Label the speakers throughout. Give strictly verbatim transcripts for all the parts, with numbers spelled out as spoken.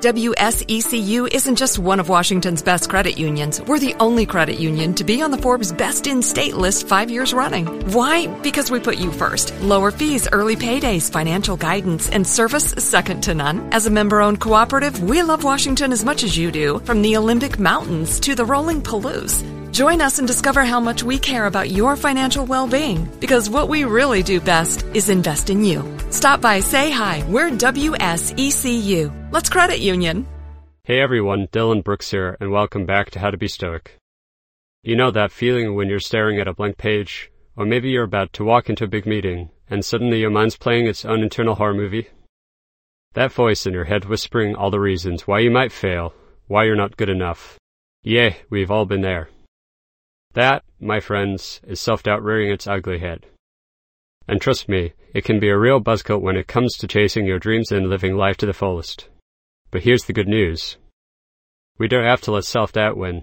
Speaker 1: W S E C U isn't just one of Washington's best credit unions. We're the only credit union to be on the Forbes Best in State list five years running. Why? Because we put you first. Lower fees, early paydays, financial guidance, and service second to none. As a member-owned cooperative, we love Washington as much as you do, from the Olympic Mountains to the rolling Palouse. Join us and discover how much we care about your financial well-being, because what we really do best is invest in you. Stop by, say hi. We're W S E C U. Let's credit union.
Speaker 2: Hey everyone, Dylan Brooks here, and welcome back to How to Be Stoic. You know that feeling when you're staring at a blank page, or maybe you're about to walk into a big meeting, and suddenly your mind's playing its own internal horror movie? That voice in your head whispering all the reasons why you might fail, why you're not good enough. Yeah, we've all been there. That, my friends, is self-doubt rearing its ugly head. And trust me, it can be a real buzzkill when it comes to chasing your dreams and living life to the fullest. But here's the good news. We don't have to let self-doubt win.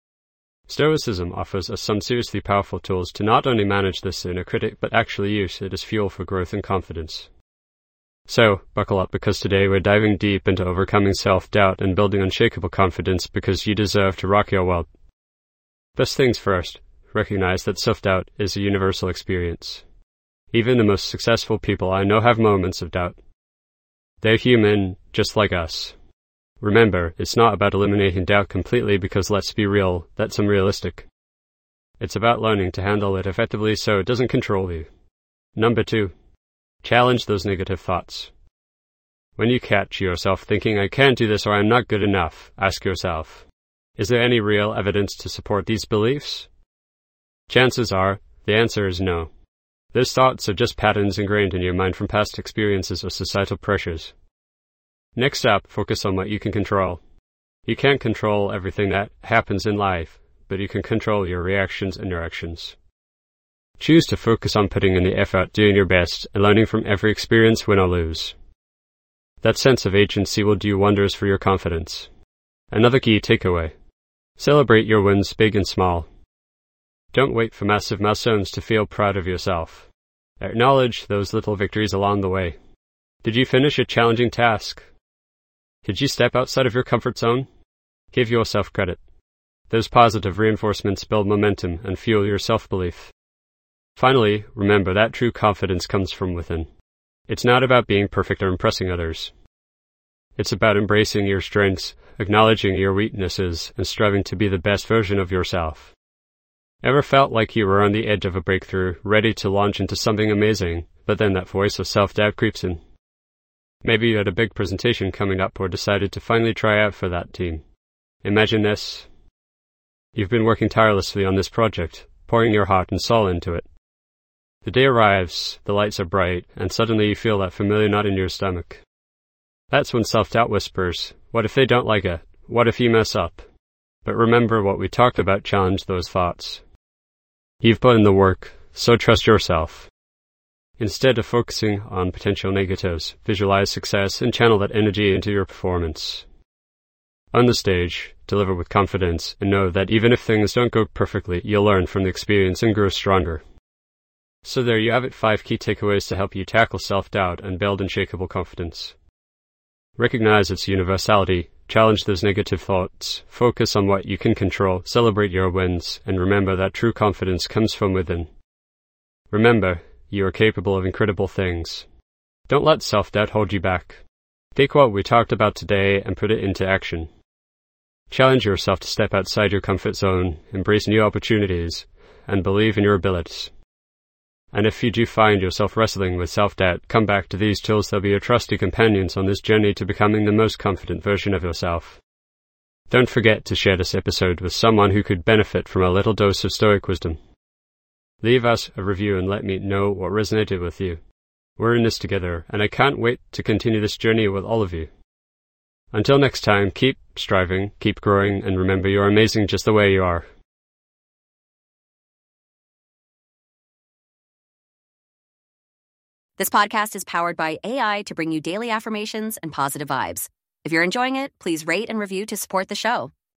Speaker 2: Stoicism offers us some seriously powerful tools to not only manage this inner critic, but actually use it as fuel for growth and confidence. So, buckle up, because today we're diving deep into overcoming self-doubt and building unshakable confidence, because you deserve to rock your world. First things first, recognize that self-doubt is a universal experience. Even the most successful people I know have moments of doubt. They're human, just like us. Remember, it's not about eliminating doubt completely, because let's be real, that's unrealistic. It's about learning to handle it effectively so it doesn't control you. Number two, challenge those negative thoughts. When you catch yourself thinking, I can't do this or I'm not good enough, ask yourself, is there any real evidence to support these beliefs? Chances are, the answer is no. Those thoughts are just patterns ingrained in your mind from past experiences or societal pressures. Next up, focus on what you can control. You can't control everything that happens in life, but you can control your reactions and your actions. Choose to focus on putting in the effort, doing your best, and learning from every experience, win or lose. That sense of agency will do wonders for your confidence. Another key takeaway. Celebrate your wins, big and small. Don't wait for massive milestones to feel proud of yourself. Acknowledge those little victories along the way. Did you finish a challenging task? Did you step outside of your comfort zone? Give yourself credit. Those positive reinforcements build momentum and fuel your self-belief. Finally, remember that true confidence comes from within. It's not about being perfect or impressing others. It's about embracing your strengths, acknowledging your weaknesses, and striving to be the best version of yourself. Ever felt like you were on the edge of a breakthrough, ready to launch into something amazing, but then that voice of self-doubt creeps in? Maybe you had a big presentation coming up or decided to finally try out for that team. Imagine this. You've been working tirelessly on this project, pouring your heart and soul into it. The day arrives, the lights are bright, and suddenly you feel that familiar knot in your stomach. That's when self-doubt whispers, what if they don't like it? What if you mess up? But remember what we talked about, challenge those thoughts. You've put in the work, so trust yourself. Instead of focusing on potential negatives, visualize success and channel that energy into your performance. On the stage, deliver with confidence and know that even if things don't go perfectly, you'll learn from the experience and grow stronger. So there you have it, five key takeaways to help you tackle self-doubt and build unshakable confidence. Recognize its universality, challenge those negative thoughts, focus on what you can control, celebrate your wins, and remember that true confidence comes from within. Remember, you are capable of incredible things. Don't let self-doubt hold you back. Take what we talked about today and put it into action. Challenge yourself to step outside your comfort zone, embrace new opportunities, and believe in your abilities. And if you do find yourself wrestling with self-doubt, come back to these tools. They'll be your trusty companions on this journey to becoming the most confident version of yourself. Don't forget to share this episode with someone who could benefit from a little dose of Stoic wisdom. Leave us a review and let me know what resonated with you. We're in this together, and I can't wait to continue this journey with all of you. Until next time, keep striving, keep growing, and remember you're amazing just the way you are.
Speaker 3: This podcast is powered by A I to bring you daily affirmations and positive vibes. If you're enjoying it, please rate and review to support the show.